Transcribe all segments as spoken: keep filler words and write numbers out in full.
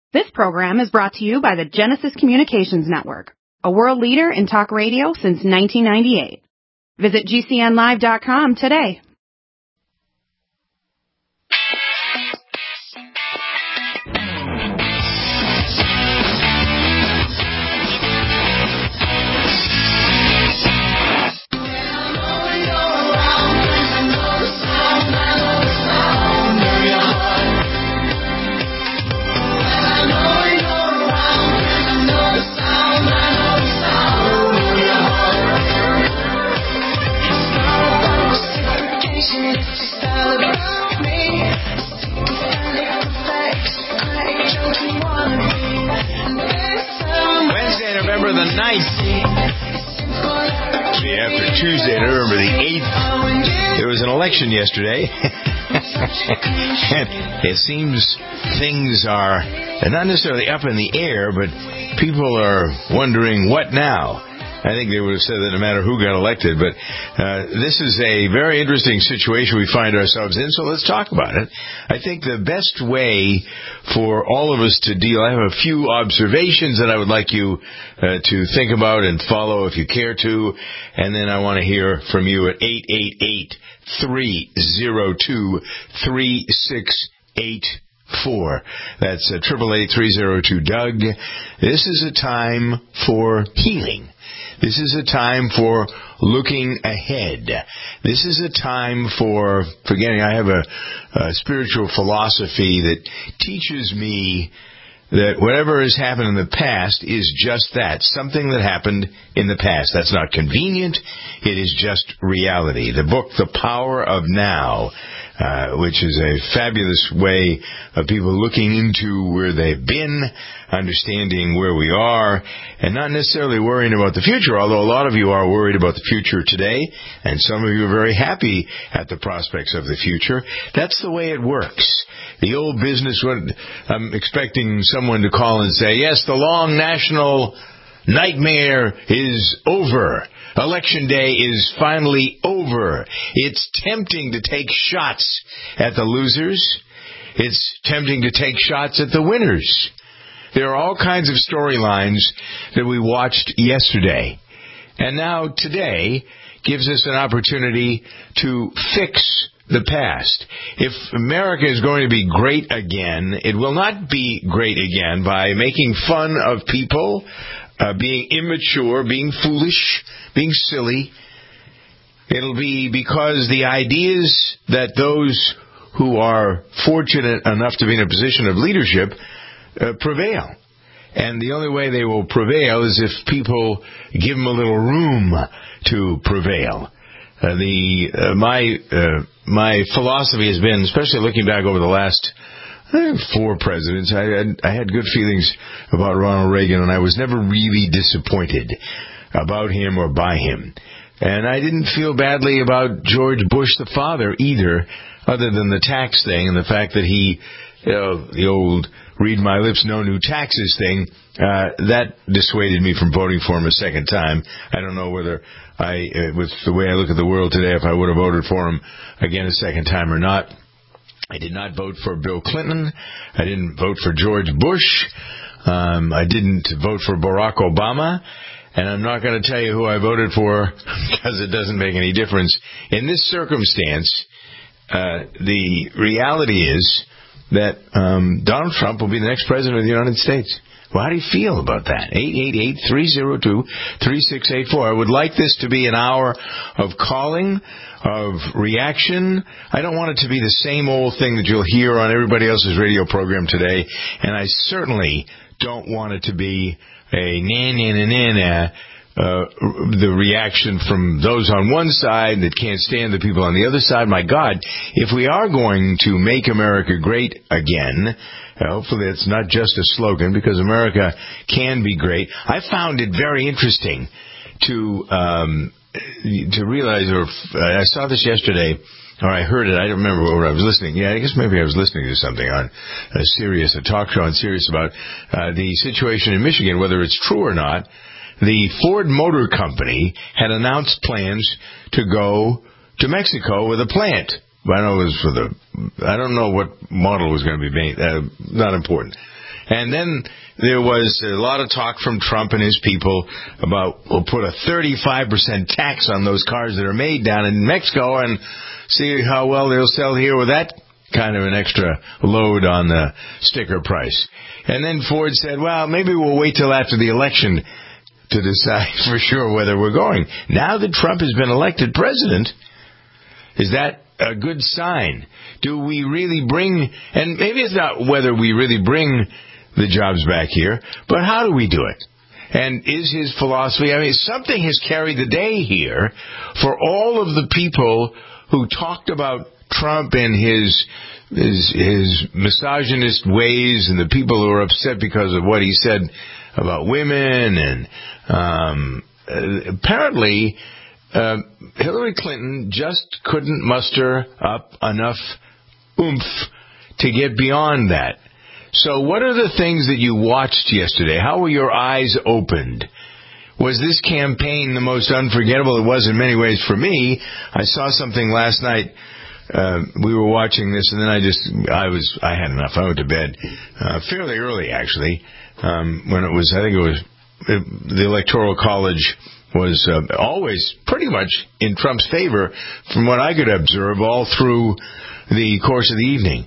This program is brought to you by the Genesis Communications Network, a world leader in talk radio since nineteen ninety-eight. Visit G C N live dot com today. Wednesday, November the ninth. Actually, after Tuesday, November the eighth, there was an election yesterday. And it seems things are not necessarily up in the air, but people are wondering what now. I think they would have said that no matter who got elected, but uh, this is a very interesting situation we find ourselves in, so let's talk about it. I think the best way for all of us to deal, I have a few observations that I would like you uh, to think about and follow if you care to, and then I want to hear from you at eight eight eight, three oh two, three six eight four. That's uh, eight eight eight, three oh two, Doug. This is a time for healing. This is a time for looking ahead. This is a time for forgetting. I have a, a spiritual philosophy that teaches me that whatever has happened in the past is just that, something that happened in the past. That's not convenient. It is just reality. The book, The Power of Now, uh, which is a fabulous way of people looking into where they've been, understanding where we are, and not necessarily worrying about the future, although a lot of you are worried about the future today, and some of you are very happy at the prospects of the future. That's the way it works. The old business, I'm expecting someone to call and say, yes, the long national nightmare is over. Election day is finally over. It's tempting to take shots at the losers. It's tempting to take shots at the winners. There are all kinds of storylines that we watched yesterday. And now today gives us an opportunity to fix the past. If America is going to be great again, it will not be great again by making fun of people, uh, being immature, being foolish, being silly. It'll be because the ideas that those who are fortunate enough to be in a position of leadership uh, prevail. And the only way they will prevail is if people give them a little room to prevail. Uh, the uh, my uh, my philosophy has been, especially looking back over the last uh, four presidents, I had, I had good feelings about Ronald Reagan, and I was never really disappointed about him or by him. And I didn't feel badly about George Bush the father either, other than the tax thing and the fact that he, you know, the old read my lips, no new taxes thing, uh, that dissuaded me from voting for him a second time. I don't know whether I, uh, with the way I look at the world today, if I would have voted for him again a second time or not. I did not vote for Bill Clinton. I didn't vote for George Bush. Um, I didn't vote for Barack Obama. And I'm not going to tell you who I voted for because it doesn't make any difference. In this circumstance, uh, the reality is that um, Donald Trump will be the next president of the United States. Well, how do you feel about that? eight eight eight, three oh two, three six eight four. I would like this to be an hour of calling, of reaction. I don't want it to be the same old thing that you'll hear on everybody else's radio program today. And I certainly don't want it to be a na-na-na-na-na, uh, the reaction from those on one side that can't stand the people on the other side. My God, if we are going to make America great again, uh, hopefully it's not just a slogan, because America can be great. I found it very interesting to um, to realize, or uh, I saw this yesterday, or I heard it, I don't remember where I was listening. Yeah, I guess maybe I was listening to something on a Sirius, a talk show on Sirius about uh, the situation in Michigan, whether it's true or not. The Ford Motor Company had announced plans to go to Mexico with a plant. I don't know it was for the, I don't know what model was going to be made, uh, not important. And then there was a lot of talk from Trump and his people about, we'll put a thirty-five percent tax on those cars that are made down in Mexico and see how well they'll sell here with that kind of an extra load on the sticker price. And then Ford said, well, maybe we'll wait till after the election to decide for sure whether we're going. Now that Trump has been elected president, is that a good sign? Do we really bring, and maybe it's not whether we really bring the jobs back here, but how do we do it? And is his philosophy, I mean, something has carried the day here for all of the people who talked about Trump and his his, his misogynist ways, and the people who are upset because of what he said about women. And um, apparently uh, Hillary Clinton just couldn't muster up enough oomph to get beyond that. So what are the things that you watched yesterday? How were your eyes opened? Was this campaign the most unforgettable? It was in many ways for me. I saw something last night. Uh, we were watching this, and then I just, I was, I had enough. I went to bed uh, fairly early, actually, um, when it was, I think it was, it, the Electoral College was uh, always pretty much in Trump's favor from what I could observe all through the course of the evening.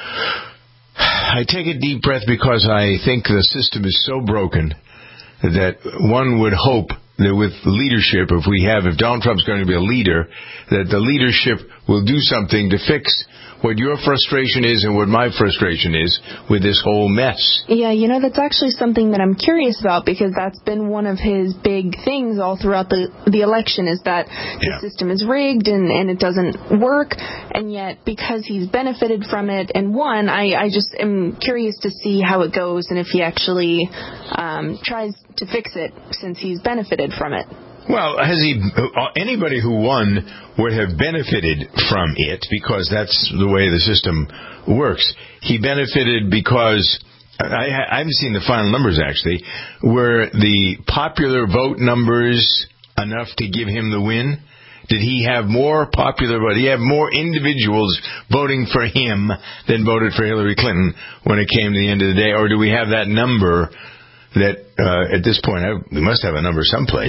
I take a deep breath because I think the system is so broken that one would hope that with leadership, if we have, if Donald Trump's going to be a leader, that the leadership will do something to fix what your frustration is and what my frustration is with this whole mess. Yeah, you know, that's actually something that I'm curious about, because that's been one of his big things all throughout the the election, is that the yeah. system is rigged and, and it doesn't work, and yet because he's benefited from it and won, I, I just am curious to see how it goes and if he actually um, tries to fix it since he's benefited from it. Well, has he? Anybody who won would have benefited from it because that's the way the system works. He benefited because I, I haven't seen the final numbers actually. Were the popular vote numbers enough to give him the win? Did he have more popular vote? Did he have more individuals voting for him than voted for Hillary Clinton when it came to the end of the day, or do we have that number? That uh, at this point, I, we must have a number someplace.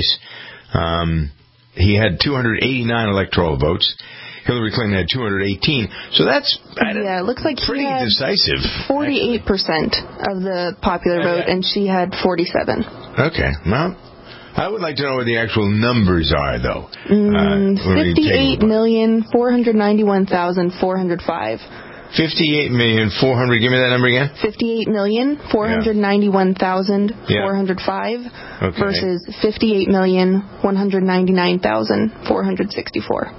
Um, he had two hundred eighty-nine electoral votes. Hillary Clinton had two hundred eighteen. So that's yeah, it looks like pretty he had decisive. forty-eight percent of the popular vote, and she had forty-seven. Okay, well, I would like to know what the actual numbers are, though. Mm, uh, fifty-eight million four hundred ninety-one thousand four hundred five. Fifty-eight million four hundred. Give me that number again. Fifty-eight million four hundred ninety-one thousand four hundred five yeah. okay. versus fifty-eight million one hundred ninety-nine thousand four hundred sixty-four.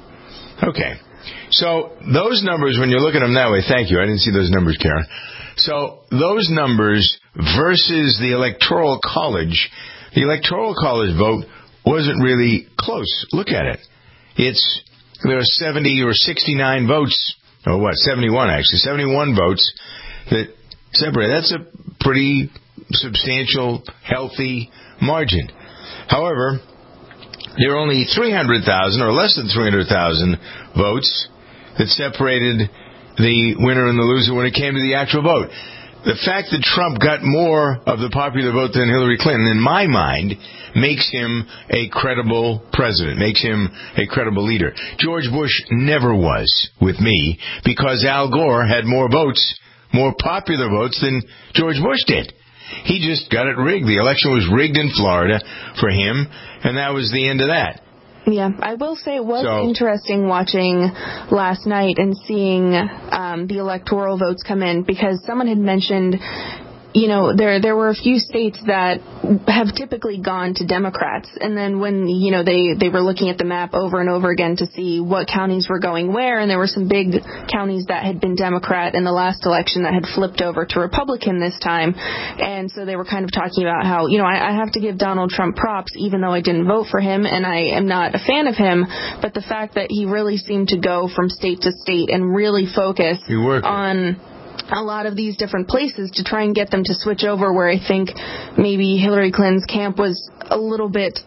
Okay, so those numbers, when you look at them that way, thank you. I didn't see those numbers, Karen. So those numbers versus the Electoral College, the Electoral College vote wasn't really close. Look at it. It's there are seventy or sixty-nine votes. Or what, seventy-one actually, seventy-one votes that separate. That's a pretty substantial, healthy margin. However, there are only three hundred thousand or less than three hundred thousand votes that separated the winner and the loser when it came to the actual vote. The fact that Trump got more of the popular vote than Hillary Clinton, in my mind, makes him a credible president, makes him a credible leader. George Bush never was with me because Al Gore had more votes, more popular votes than George Bush did. He just got it rigged. The election was rigged in Florida for him, and that was the end of that. Yeah, I will say it was so, interesting watching last night and seeing um, the electoral votes come in, because someone had mentioned, you know, there there were a few states that have typically gone to Democrats, and then when, you know, they, they were looking at the map over and over again to see what counties were going where, and there were some big counties that had been Democrat in the last election that had flipped over to Republican this time, and so they were kind of talking about how, you know, I, I have to give Donald Trump props even though I didn't vote for him, and I am not a fan of him, but the fact that he really seemed to go from state to state and really focus on a lot of these different places to try and get them to switch over, where I think maybe Hillary Clinton's camp was a little bit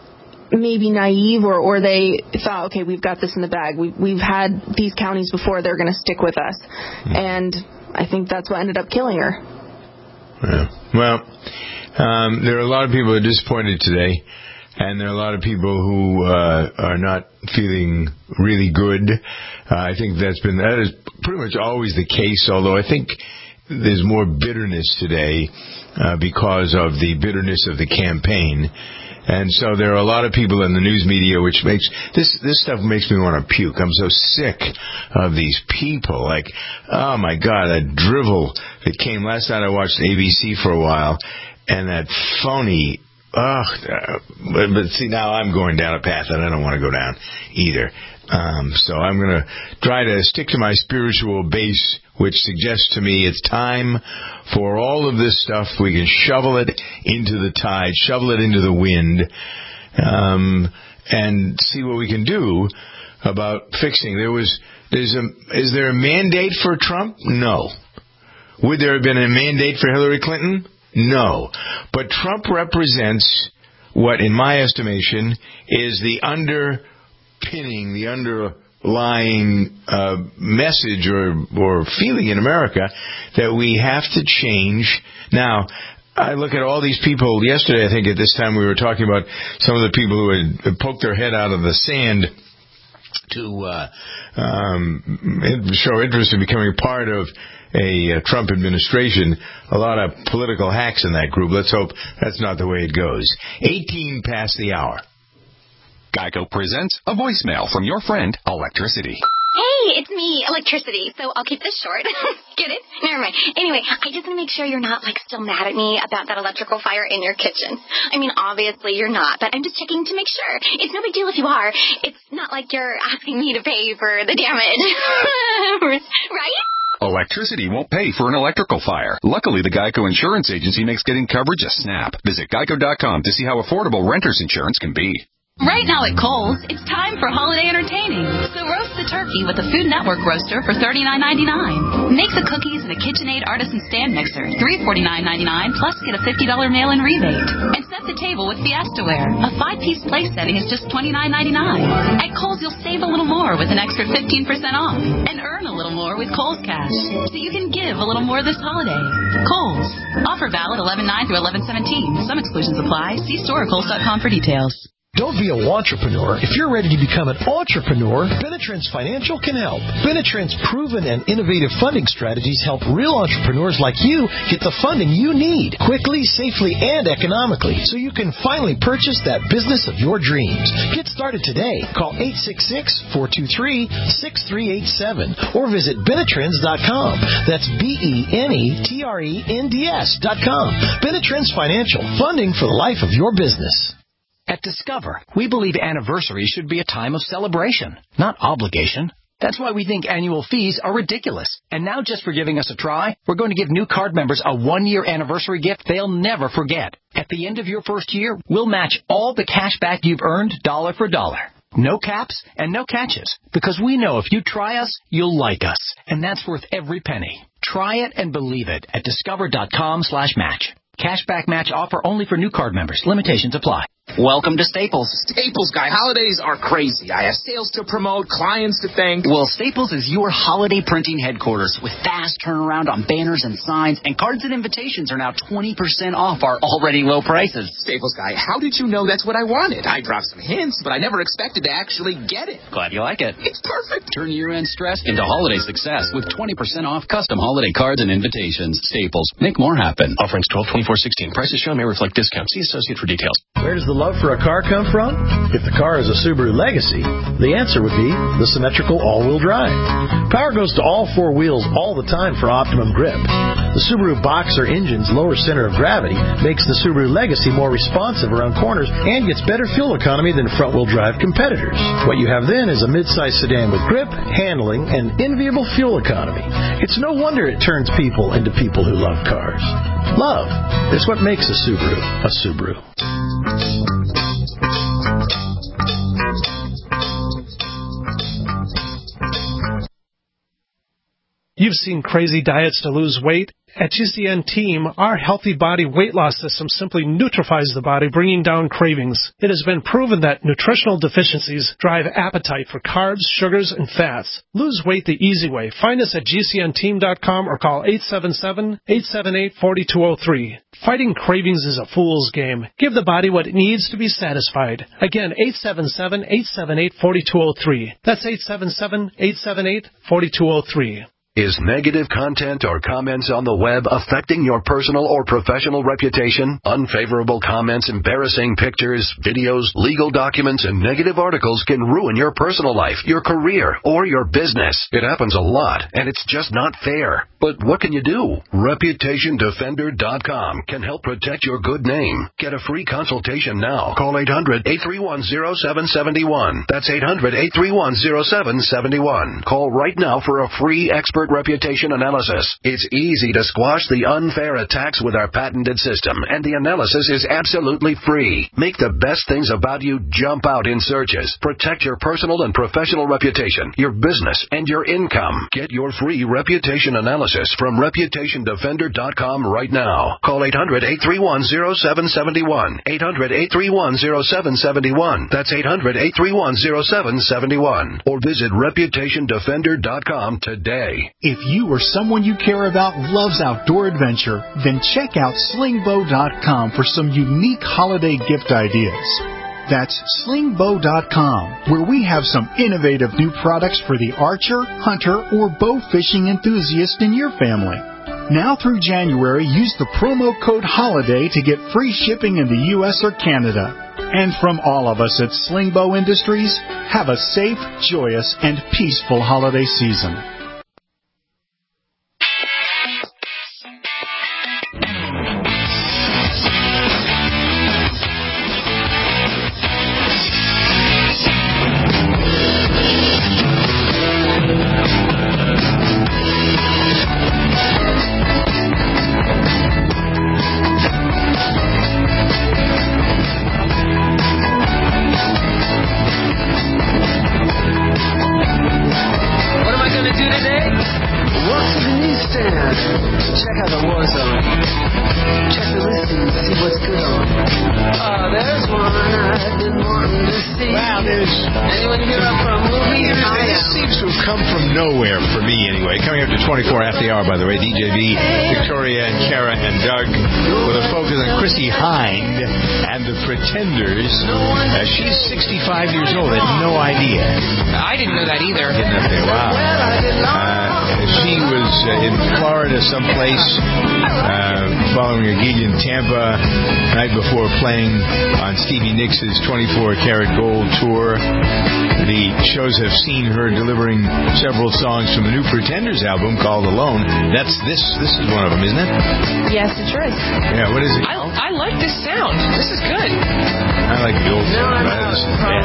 maybe naive, or, or they thought, okay, we've got this in the bag. We've, we've had these counties before. They're going to stick with us. Mm-hmm. And I think that's what ended up killing her. Yeah. Well, um, there are a lot of people who are disappointed today, and there are a lot of people who uh, are not feeling really good. Uh, I think that's been that is pretty much always the case, although I think there's more bitterness today uh, because of the bitterness of the campaign. And so there are a lot of people in the news media, which makes this this stuff makes me want to puke. I'm so sick of these people. Like, oh my God, that drivel that came last night. I watched A B C for a while, and that phony. Ugh. But, but see, now I'm going down a path that I don't want to go down either. Um, so I'm going to try to stick to my spiritual base, which suggests to me it's time for all of this stuff. We can shovel it into the tide, shovel it into the wind, um, and see what we can do about fixing. There was, there's a, is there a mandate for Trump? No. Would there have been a mandate for Hillary Clinton? No. But Trump represents what, in my estimation, is the under pinning the underlying uh, message or or feeling in America that we have to change. Now, I look at all these people. Yesterday, I think at this time we were talking about some of the people who had poked their head out of the sand to uh, um, show interest in becoming part of a uh, Trump administration. A lot of political hacks in that group. Let's hope that's not the way it goes. eighteen past the hour. Geico presents a voicemail from your friend, Electricity. Hey, it's me, Electricity, so I'll keep this short. Get it? Never mind. Anyway, I just want to make sure you're not, like, still mad at me about that electrical fire in your kitchen. I mean, obviously you're not, but I'm just checking to make sure. It's no big deal if you are. It's not like you're asking me to pay for the damage. Right? Electricity won't pay for an electrical fire. Luckily, the Geico Insurance Agency makes getting coverage a snap. Visit geico dot com to see how affordable renter's insurance can be. Right now at Kohl's, it's time for holiday entertaining. So roast the turkey with the Food Network roaster for thirty-nine ninety-nine. Make the cookies in a KitchenAid artisan stand mixer, three forty-nine ninety-nine, plus get a fifty dollars mail-in rebate. And set the table with Fiestaware. A five-piece place setting is just twenty-nine ninety-nine. At Kohl's, you'll save a little more with an extra fifteen percent off. And earn a little more with Kohl's Cash. So you can give a little more this holiday. Kohl's. Offer valid eleven nine through eleven seventeen. Some exclusions apply. See store or kohls dot com for details. Don't be a wantrepreneur. If you're ready to become an entrepreneur, Benetrends Financial can help. Benetrends' proven and innovative funding strategies help real entrepreneurs like you get the funding you need quickly, safely, and economically so you can finally purchase that business of your dreams. Get started today. Call eight six six, four two three, six three eight seven or visit Benetrends dot com. That's B E N E T R E N D S dot com. Benetrends Financial, funding for the life of your business. At Discover, we believe anniversaries should be a time of celebration, not obligation. That's why we think annual fees are ridiculous. And now, just for giving us a try, we're going to give new card members a one-year anniversary gift they'll never forget. At the end of your first year, we'll match all the cash back you've earned dollar for dollar. No caps and no catches, because we know if you try us, you'll like us. And that's worth every penny. Try it and believe it at discover dot com slash match. Cashback match offer only for new card members. Limitations apply. Welcome to Staples. Staples, guy. Holidays are crazy. I have sales to promote, clients to thank. Well, Staples is your holiday printing headquarters with fast turnaround on banners and signs, and cards and invitations are now twenty percent off our already low prices. Staples, guy, how did you know that's what I wanted? I dropped some hints, but I never expected to actually get it. Glad you like it. It's perfect. Turn year-end stress into holiday success with twenty percent off custom holiday cards and invitations. Staples. Make more happen. Offer ends twelve twenty-four sixteen. Prices shown may reflect discounts. See associate for details. Where does the love for a car come from? If the car is a Subaru Legacy, the answer would be the symmetrical all-wheel drive. Power goes to all four wheels all the time for optimum grip. The Subaru Boxer engine's lower center of gravity makes the Subaru Legacy more responsive around corners and gets better fuel economy than front-wheel drive competitors. What you have then is a mid-size sedan with grip, handling, and enviable fuel economy. It's no wonder it turns people into people who love cars. Love is what makes a Subaru a Subaru. You've seen crazy diets to lose weight. At G C N Team, our Healthy Body Weight Loss System simply neutralizes the body, bringing down cravings. It has been proven that nutritional deficiencies drive appetite for carbs, sugars, and fats. Lose weight the easy way. Find us at G C N team dot com or call eight seven seven, eight seven eight, four two zero three. Fighting cravings is a fool's game. Give the body what it needs to be satisfied. Again, eight seven seven, eight seven eight, four two zero three. That's eight seven seven, eight seven eight, four two zero three. Is negative content or comments on the web affecting your personal or professional reputation? Unfavorable comments, embarrassing pictures, videos, legal documents, and negative articles can ruin your personal life, your career, or your business. It happens a lot, and it's just not fair. But what can you do? Reputation Defender dot com can help protect your good name. Get a free consultation now. Call eight hundred, eight three one, zero seven seven one. That's eight hundred, eight three one, zero seven seven one. Call right now for a free expert reputation analysis. It's easy to squash the unfair attacks with our patented system, and the analysis is absolutely free. Make the best things about you jump out in searches. Protect your personal and professional reputation, your business, and your income. Get your free reputation analysis from Reputation Defender dot com right now. Call eight hundred, eight three one, zero seven seven one. eight hundred, eight three one, zero seven seven one. That's eight hundred, eight three one, zero seven seven one. Or visit Reputation Defender dot com today. If you or someone you care about loves outdoor adventure, then check out Sling Bow dot com for some unique holiday gift ideas. That's Sling Bow dot com, where we have some innovative new products for the archer, hunter, or bow fishing enthusiast in your family. Now through January, use the promo code HOLIDAY to get free shipping in the U S or Canada. And from all of us at Sling Bow Industries, have a safe, joyous, and peaceful holiday season. twenty-four after the hour, by the way. D J V, Victoria, and Kara, and Doug with a focus on Chrissie Hynde and the Pretenders. Uh, she's sixty-five years old. I had no idea. I didn't know that either. Didn't have to, wow. Uh, she was uh, in Florida someplace uh, following a gig in Tampa the night before playing on Stevie Nicks' twenty-four karat gold tour. The shows have seen her delivering several songs from the new Pretenders album called Alone. That's this. This is one of them, isn't it? Yes, it sure is. Yeah, what is it? I, I like this sound. This is good. I like the old sound. Right? This is bad.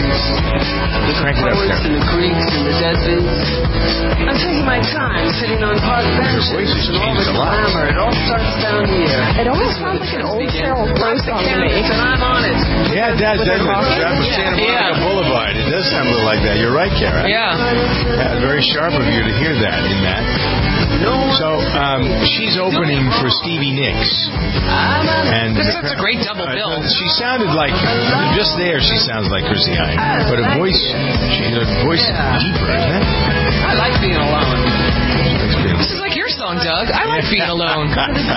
Crank it up there. In the creeks and the deserts. I'm taking my time sitting on park benches. Your voice has changed a lot. It all starts down here. It almost sounds like an old Sheryl Crow song to me. And I'm on it. Yeah, it does, doesn't it? That was Santa Monica yeah. Boulevard. It does sound a little like that. You're right, Kara. Yeah. Yeah, very sharp of you to hear that in that. So, um, she's opening for Stevie Nicks. And this is a great double bill. Uh, she sounded like, just there, she sounds like Chrissie Hynde. But her voice, she, her voice is deeper, isn't it? I like being alone. This is like your song, Doug. I like being alone.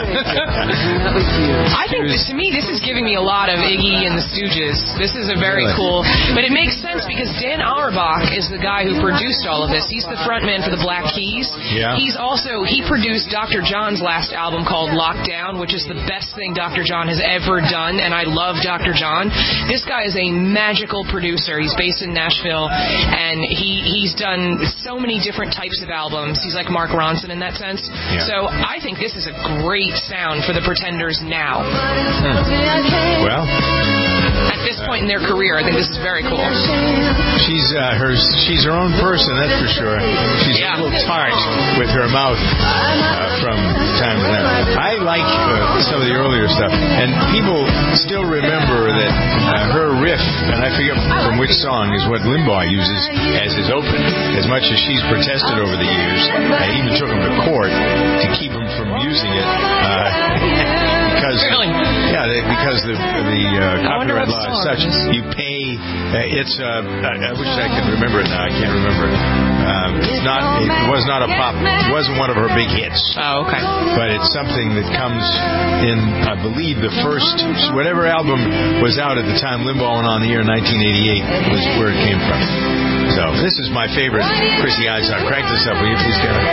I think, this, to me, this is giving me a lot of Iggy and the Stooges. This is a very really? cool... But it makes sense because Dan Auerbach is the guy who produced all of this. He's the frontman for the Black Keys. Yeah. He's also... He produced Doctor John's last album called Lockdown, which is the best thing Doctor John has ever done, and I love Doctor John. This guy is a magical producer. He's based in Nashville, and he, he's done so many different types of albums. He's like Mark Ronson in that sense. Yeah. So I think this is a great sound for the Pretenders now. Hmm. Well... And this point in their career. I think this is very cool. She's uh, her she's her own person, that's for sure. She's yeah. a little tart with her mouth uh, from time to time. I like uh, some of the earlier stuff, and people still remember that uh, her riff, and I forget from which song, is what Limbaugh uses as his open. As much as she's protested over the years, I even took him to court to keep him from using it. Uh, because really? Yeah, because the the uh, copyright law is such. You pay. Uh, it's. Uh, I, I wish I could remember it now. I can't remember it. Um, it's not. It was not a pop. It wasn't one of her big hits. Oh, okay. But it's something that comes in. I believe the first whatever album was out at the time Limbaugh went on the air in nineteen eighty-eight was where it came from. So this is my favorite Chrissy Izod. Crank this up, will you please, Kevin?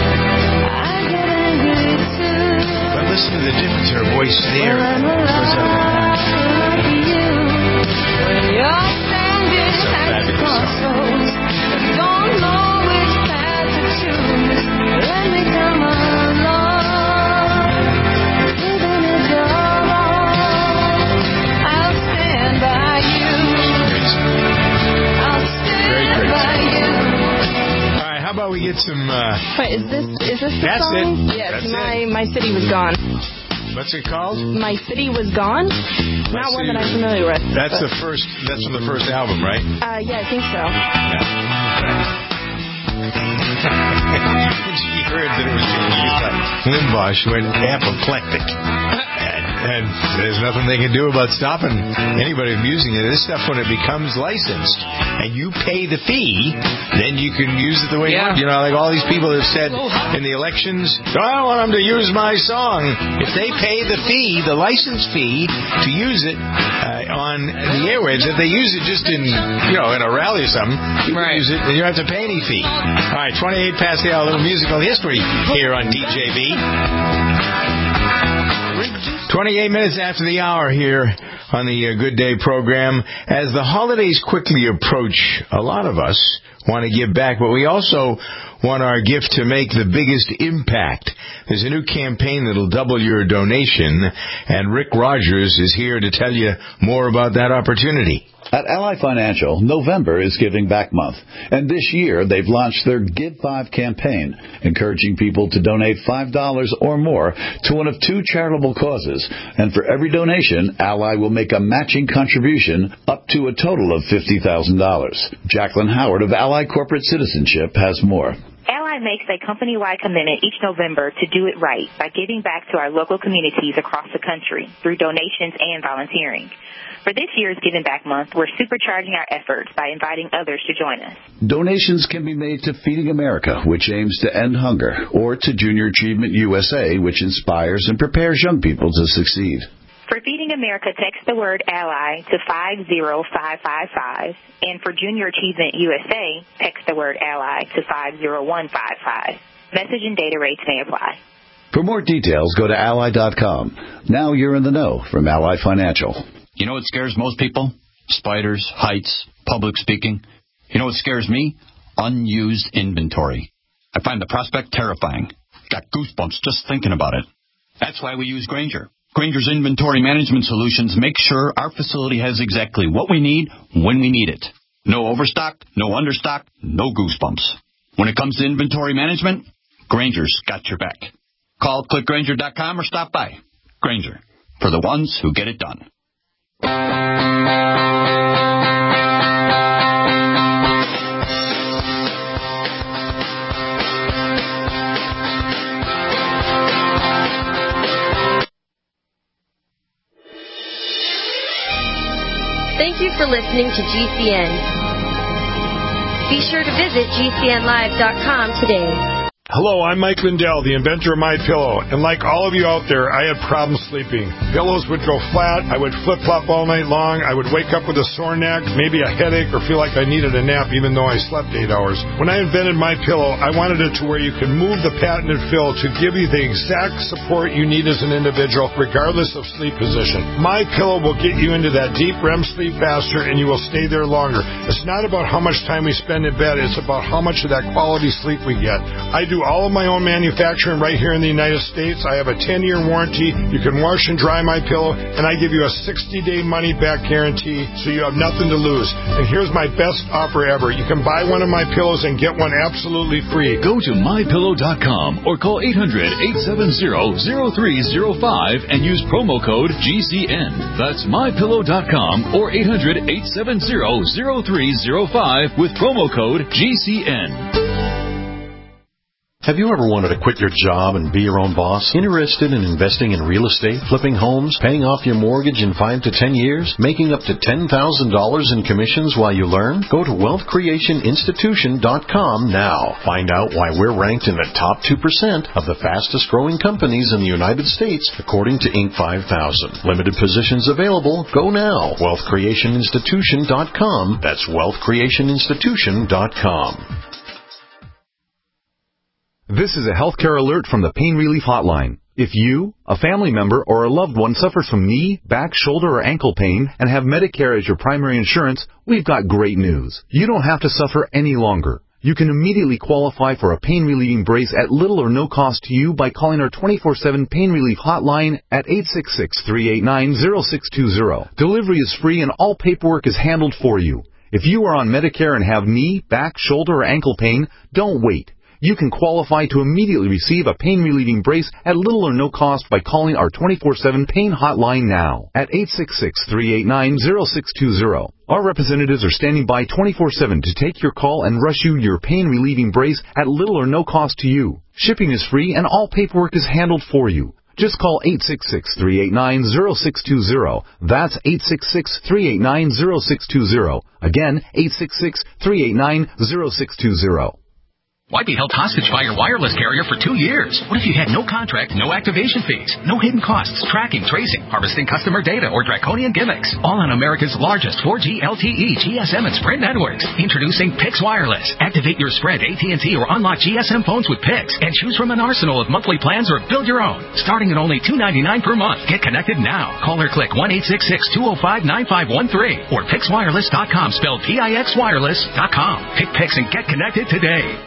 But listen to the difference in her voice there. Goes up like that. It's a fabulous song. How about we get some... Uh, Wait, is this is this the that's song? it. Yes, that's my, it. My City Was Gone. What's it called? My City Was Gone? My Not one City that I'm was, familiar with. That's but. the first. That's from the first album, right? Uh, yeah, I think so. Yeah. She heard that it was being used by Limbaugh. She went apoplectic. And there's nothing they can do about stopping anybody from using it. This stuff, when it becomes licensed and you pay the fee, then you can use it the way yeah. you want. You know, like all these people have said in the elections, oh, I don't want them to use my song. If they pay the fee, the license fee, to use it uh, on the airwaves, if they use it just in, you know, in a rally or something, you right. can use it and you don't have to pay any fee. All right, twenty-eight past the hour, a little musical history here on D J B. twenty-eight minutes after the hour here on the uh, Good Day program. As the holidays quickly approach, a lot of us want to give back, but we also want our gift to make the biggest impact. There's a new campaign that'll double your donation, and Rick Rogers is here to tell you more about that opportunity. At Ally Financial, November is Giving Back Month, and this year they've launched their Give Five campaign, encouraging people to donate five dollars or more to one of two charitable causes. And for every donation, Ally will make a matching contribution up to a total of fifty thousand dollars. Jacqueline Howard of Ally Corporate Citizenship has more. Ally makes a company-wide commitment each November to do it right by giving back to our local communities across the country through donations and volunteering. For this year's Giving Back Month, we're supercharging our efforts by inviting others to join us. Donations can be made to Feeding America, which aims to end hunger, or to Junior Achievement U S A, which inspires and prepares young people to succeed. For Feeding America, text the word ALLY to five zero five five five. And for Junior Achievement U S A, text the word ALLY to five zero one five five. Message and data rates may apply. For more details, go to ally dot com. Now you're in the know from Ally Financial. You know what scares most people? Spiders, heights, public speaking. You know what scares me? Unused inventory. I find the prospect terrifying. Got goosebumps just thinking about it. That's why we use Grainger. Grainger's inventory management solutions make sure our facility has exactly what we need when we need it. No overstock, no understock, no goosebumps. When it comes to inventory management, Grainger's got your back. Call click grainger dot com or stop by. Grainger, for the ones who get it done. Thank you for listening to G C N. Be sure to visit G C N live dot com today. Hello, I'm Mike Lindell, the inventor of MyPillow, and like all of you out there, I had problems sleeping. Pillows would go flat, I would flip-flop all night long, I would wake up with a sore neck, maybe a headache, or feel like I needed a nap even though I slept eight hours. When I invented MyPillow, I wanted it to where you can move the patented fill to give you the exact support you need as an individual, regardless of sleep position. MyPillow will get you into that deep R E M sleep faster, and you will stay there longer. It's not about how much time we spend in bed, it's about how much of that quality sleep we get. I do do all of my own manufacturing right here in the United States. I have a ten-year warranty. You can wash and dry my pillow, and I give you a sixty-day money-back guarantee, so you have nothing to lose. And here's my best offer ever. You can buy one of my pillows and get one absolutely free. Go to my pillow dot com or call eight hundred, eight seven zero, zero three zero five and use promo code G C N. That's my pillow dot com or eight hundred, eight seven zero, zero three zero five with promo code G C N. Have you ever wanted to quit your job and be your own boss? Interested in investing in real estate, flipping homes, paying off your mortgage in five to ten years, making up to ten thousand dollars in commissions while you learn? Go to wealth creation institution dot com now. Find out why we're ranked in the top two percent of the fastest growing companies in the United States, according to Inc five thousand. Limited positions available. Go now. wealth creation institution dot com. That's wealth creation institution dot com. This is a healthcare alert from the Pain Relief Hotline. If you, a family member, or a loved one suffers from knee, back, shoulder, or ankle pain and have Medicare as your primary insurance, we've got great news. You don't have to suffer any longer. You can immediately qualify for a pain-relieving brace at little or no cost to you by calling our twenty-four seven Pain Relief Hotline at eight six six, three eight nine, zero six two zero. Delivery is free and all paperwork is handled for you. If you are on Medicare and have knee, back, shoulder, or ankle pain, don't wait. You can qualify to immediately receive a pain-relieving brace at little or no cost by calling our twenty-four seven Pain Hotline now at eight six six, three eight nine, zero six two zero. Our representatives are standing by twenty-four seven to take your call and rush you your pain-relieving brace at little or no cost to you. Shipping is free and all paperwork is handled for you. Just call eight six six, three eight nine, zero six two zero. That's eight six six, three eight nine, zero six two zero. Again, eight six six, three eight nine, zero six two zero. Why be held hostage by your wireless carrier for two years? What if you had no contract, no activation fees, no hidden costs, tracking, tracing, harvesting customer data, or draconian gimmicks? All on America's largest four G L T E, G S M, and Sprint networks. Introducing Pix Wireless. Activate your Sprint, A T and T, or unlock G S M phones with Pix and choose from an arsenal of monthly plans or build your own. Starting at only two ninety-nine per month. Get connected now. Call or click one eight six six, two oh five, nine five one three or pix wireless dot com, spelled P I X wireless dot com. Pick Pix and get connected today.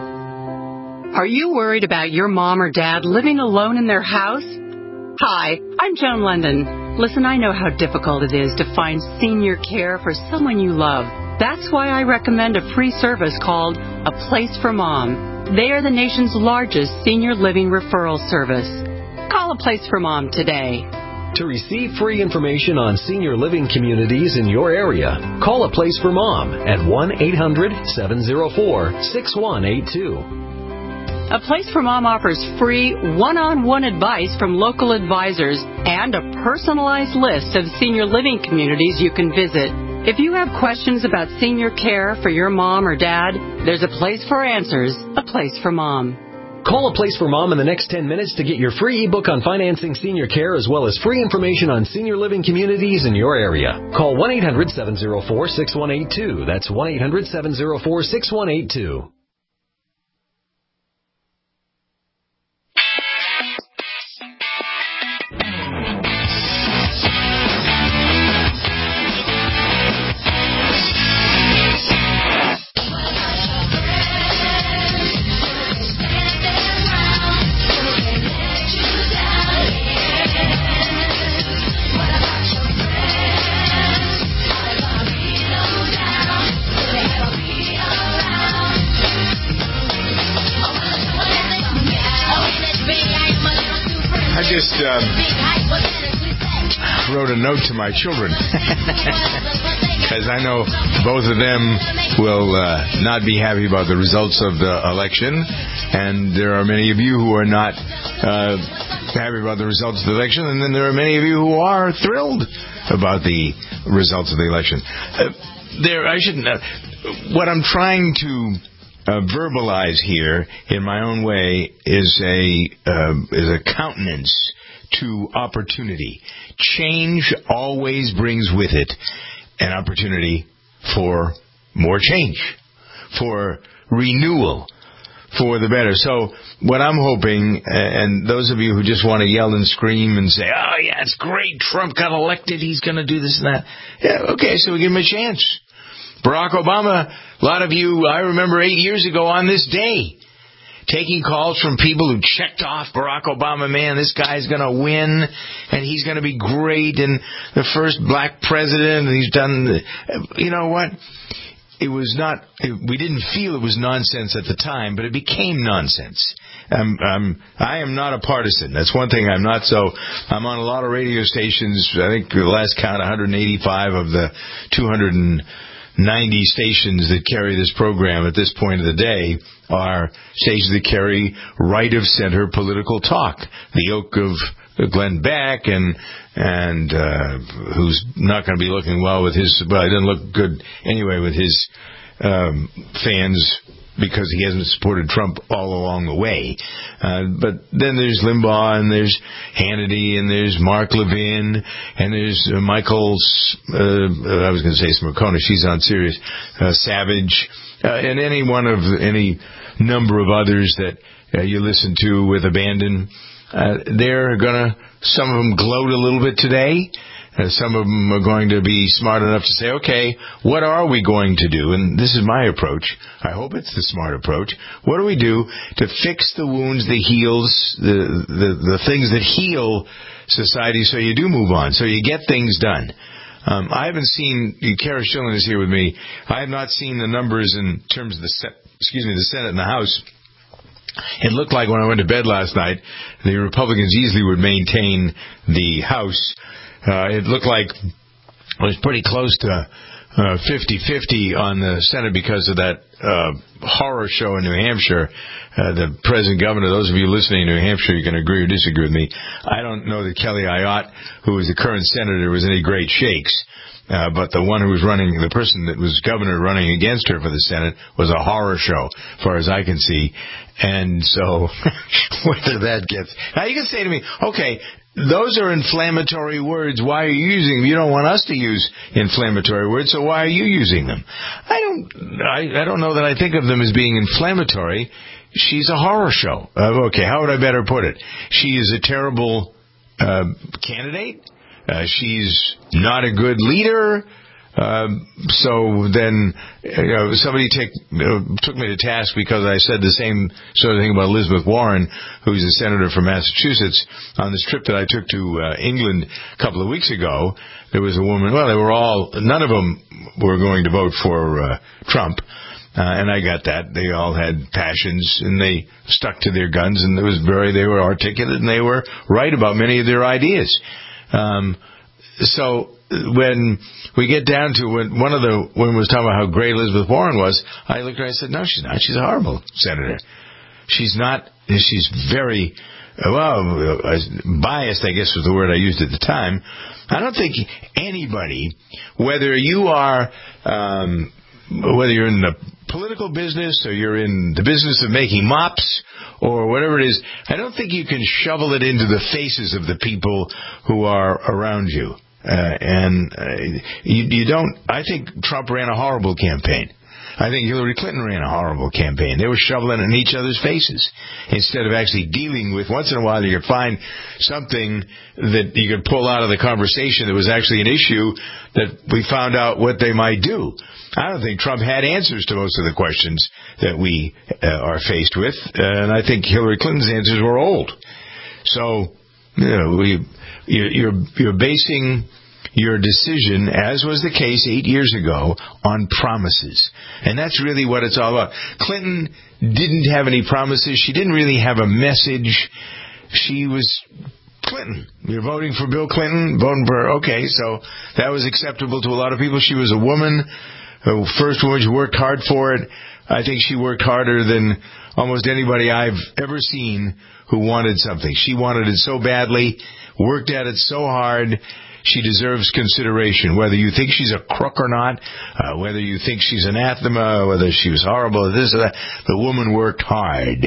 Are you worried about your mom or dad living alone in their house? Hi, I'm Joan London. Listen, I know how difficult it is to find senior care for someone you love. That's why I recommend a free service called A Place for Mom. They are the nation's largest senior living referral service. Call A Place for Mom today. To receive free information on senior living communities in your area, call A Place for Mom at one eight hundred, seven oh four, six one eight two. A Place for Mom offers free one-on-one advice from local advisors and a personalized list of senior living communities you can visit. If you have questions about senior care for your mom or dad, there's a place for answers, A Place for Mom. Call A Place for Mom in the next ten minutes to get your free ebook on financing senior care as well as free information on senior living communities in your area. Call one eight hundred, seven oh four, six one eight two. That's one eight hundred, seven oh four, six one eight two. I just um, wrote a note to my children because I know both of them will uh, not be happy about the results of the election, and there are many of you who are not uh, happy about the results of the election, and then there are many of you who are thrilled about the results of the election. Uh, there, I shouldn't. Uh, what I'm trying to Uh, verbalize here in my own way is a uh, is a countenance to opportunity. Change always brings with it an opportunity for more change, for renewal, for the better. So what I'm hoping, and those of you who just want to yell and scream and say, oh yeah, it's great, Trump got elected, he's going to do this and that. Yeah, okay, so we give him a chance. Barack Obama, a lot of you, I remember eight years ago on this day, taking calls from people who checked off Barack Obama. Man, this guy's going to win, and he's going to be great, and the first black president, and he's done, you know what? It was not, it, we didn't feel it was nonsense at the time, but it became nonsense. Um, um, I am not a partisan. That's one thing I'm not. So I'm on a lot of radio stations. I think the last count, one hundred eighty-five of the two hundred ninety stations that carry this program at this point of the day are stations that carry right-of-center political talk. The ilk of Glenn Beck, and and uh, who's not going to be looking well with his, well, he doesn't look good anyway with his um, fans, because he hasn't supported Trump all along the way. Uh, but then there's Limbaugh, and there's Hannity, and there's Mark Levin, and there's uh, Michael, uh, I was going to say Smirkona, she's on Sirius, uh, Savage, uh, and any one of, any number of others that uh, you listen to with abandon. Uh, they're going to, some of them gloat a little bit today. Uh, some of them are going to be smart enough to say, okay, what are we going to do? And this is my approach. I hope it's the smart approach. What do we do to fix the wounds, the heals, the, the, the things that heal society so you do move on, so you get things done? Um, I haven't seen, Kara Schillen is here with me, I have not seen the numbers in terms of the, excuse me, the Senate and the House. It looked like when I went to bed last night, the Republicans easily would maintain the House. Uh, it looked like it was pretty close to uh, fifty-fifty on the Senate because of that uh, horror show in New Hampshire. Uh, the president governor, those of you listening in New Hampshire, you can agree or disagree with me. I don't know that Kelly Ayotte, who is the current senator, was any great shakes. Uh, but the one who was running, the person that was governor running against her for the Senate was a horror show, as far as I can see. And so, whether that gets... Now, you can say to me, okay, those are inflammatory words. Why are you using them? You don't want us to use inflammatory words, so why are you using them? I don't, I, I don't know that I think of them as being inflammatory. She's a horror show. Uh, okay, how would I better put it? She is a terrible uh, candidate. Uh, she's not a good leader. Uh, so then, you know, somebody take, uh, took me to task because I said the same sort of thing about Elizabeth Warren, who's a senator from Massachusetts. On this trip that I took to uh, England a couple of weeks ago, there was a woman, well, they were all, none of them were going to vote for uh, Trump. Uh, and I got that. They all had passions, and they stuck to their guns, and it was very, they were articulate, and they were right about many of their ideas. Um, so when we get down to when one of the women was talking about how great Elizabeth Warren was, I looked at her and I said, no, she's not. She's a horrible senator. She's not, she's very, well, biased, I guess was the word I used at the time. I don't think anybody, whether you are, um, whether you're in the political business or you're in the business of making mops or whatever it is, I don't think you can shovel it into the faces of the people who are around you. Uh, and uh, you, you don't, I think Trump ran a horrible campaign. I think Hillary Clinton ran a horrible campaign. They were shoveling it in each other's faces instead of actually dealing with, once in a while you could find something that you could pull out of the conversation that was actually an issue that we found out what they might do. I don't think Trump had answers to most of the questions that we uh, are faced with, uh, and I think Hillary Clinton's answers were old. So, you know, we, you're, you're basing your decision, as was the case eight years ago, on promises. And that's really what it's all about. Clinton didn't have any promises. She didn't really have a message. She was Clinton. You're voting for Bill Clinton, voting for her. Okay, so that was acceptable to a lot of people. She was a woman, the first woman who worked hard for it. I think she worked harder than almost anybody I've ever seen who wanted something. She wanted it so badly, worked at it so hard. She deserves consideration, whether you think she's a crook or not, uh, whether you think she's anathema, whether she was horrible, this or that. The woman worked hard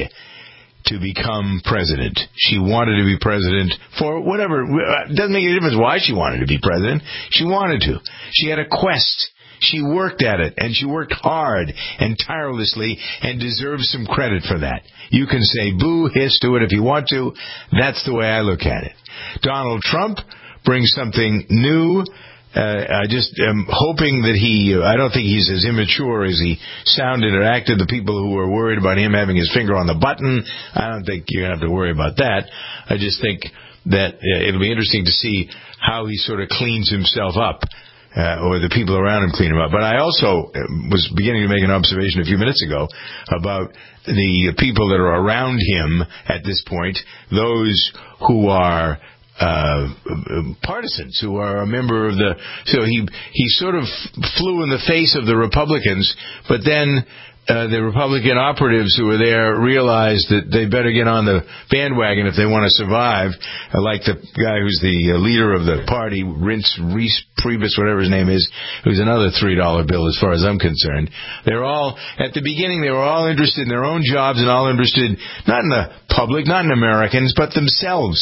to become president. She wanted to be president for whatever. It doesn't make any difference why she wanted to be president. She wanted to. She had a quest. She worked at it, and she worked hard and tirelessly and deserves some credit for that. You can say boo, hiss to it if you want to. That's the way I look at it. Donald Trump brings something new Uh, I just am hoping that he, uh, I don't think he's as immature as he sounded or acted. The people who were worried about him having his finger on the button, I don't think you're going to have to worry about that. I just think that uh, it'll be interesting to see how he sort of cleans himself up, uh, or the people around him clean him up. But I also was beginning to make an observation a few minutes ago about the people that are around him at this point, those who are Uh, partisans, who are a member of the, so he he sort of flew in the face of the Republicans, but then uh, the Republican operatives who were there realized that they better get on the bandwagon if they want to survive, uh, like the guy who's the uh, leader of the party, Reince Reese Priebus, whatever his name is, who's another three dollar bill as far as I'm concerned. They're all, at the beginning, they were all interested in their own jobs and all interested, not in the public, not in Americans, but themselves.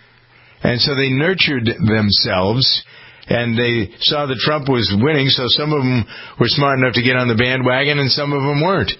And so they nurtured themselves, and they saw that Trump was winning, so some of them were smart enough to get on the bandwagon, and some of them weren't.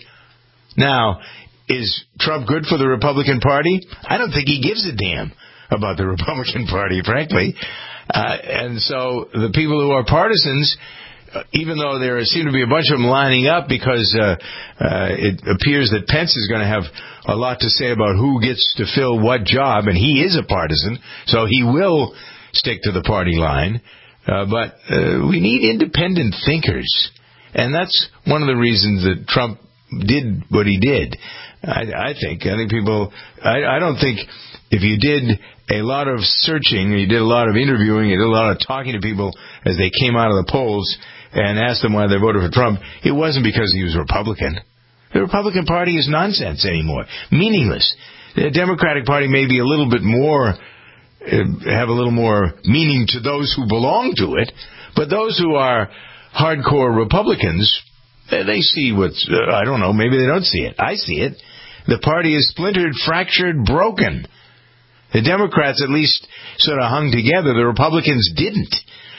Now, is Trump good for the Republican Party? I don't think he gives a damn about the Republican Party, frankly. Uh, and so the people who are partisans, uh, even though there seem to be a bunch of them lining up because uh, uh, it appears that Pence is going to have a lot to say about who gets to fill what job, and he is a partisan, so he will stick to the party line. Uh, but uh, we need independent thinkers, and that's one of the reasons that Trump did what he did. I, I think. I think people. I, I don't think if you did a lot of searching, you did a lot of interviewing, you did a lot of talking to people as they came out of the polls and asked them why they voted for Trump, it wasn't because he was Republican. The Republican Party is nonsense anymore. Meaningless. The Democratic Party may be a little bit more, uh, have a little more meaning to those who belong to it, but those who are hardcore Republicans, they see what's, uh, I don't know, maybe they don't see it. I see it. The party is splintered, fractured, broken. The Democrats at least sort of hung together. The Republicans didn't.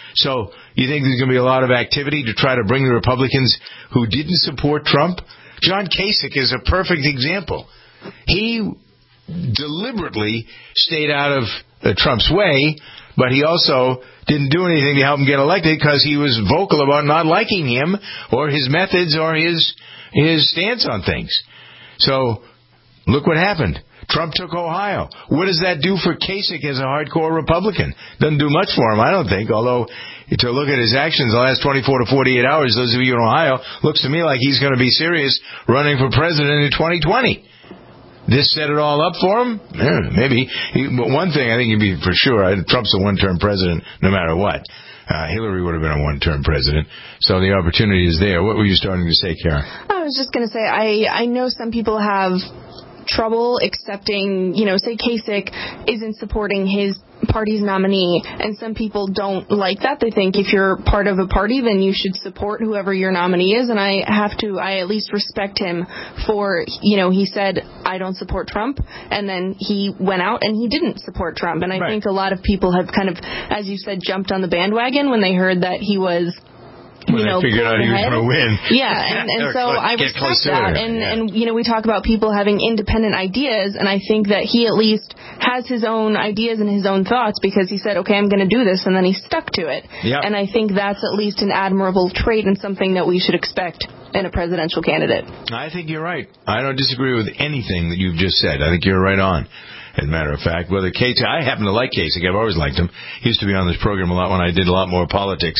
So you think there's going to be a lot of activity to try to bring the Republicans who didn't support Trump? John Kasich is a perfect example. He deliberately stayed out of uh, Trump's way, but he also didn't do anything to help him get elected because he was vocal about not liking him or his methods or his his stance on things. So look what happened. Trump took Ohio. What does that do for Kasich as a hardcore Republican? Doesn't do much for him, I don't think, although to look at his actions the last twenty-four to forty-eight hours, those of you in Ohio, looks to me like he's going to be serious running for president in twenty twenty. This set it all up for him? Yeah, maybe. He, but one thing I think you'd be for sure, Trump's a one-term president no matter what. Uh, Hillary would have been a one-term president. So the opportunity is there. What were you starting to say, Karen? I was just going to say, I, I know some people have trouble accepting, you know, say Kasich isn't supporting his party's nominee, and some people don't like that. They think if you're part of a party, then you should support whoever your nominee is, and I have to, I at least respect him for, you know, he said, I don't support Trump, and then he went out and he didn't support Trump, and I right. think a lot of people have kind of, as you said, jumped on the bandwagon when they heard that he was You when know, they figured out he was going to win. Yeah, and, and so I respect that. And, yeah. and, you know, we talk about people having independent ideas, and I think that he at least has his own ideas and his own thoughts because he said, okay, I'm going to do this, and then he stuck to it. Yep. And I think that's at least an admirable trait and something that we should expect in a presidential candidate. I think you're right. I don't disagree with anything that you've just said. I think you're right on. As a matter of fact, whether Kasich, I happen to like Kasich. I've always liked him. He used to be on this program a lot when I did a lot more politics.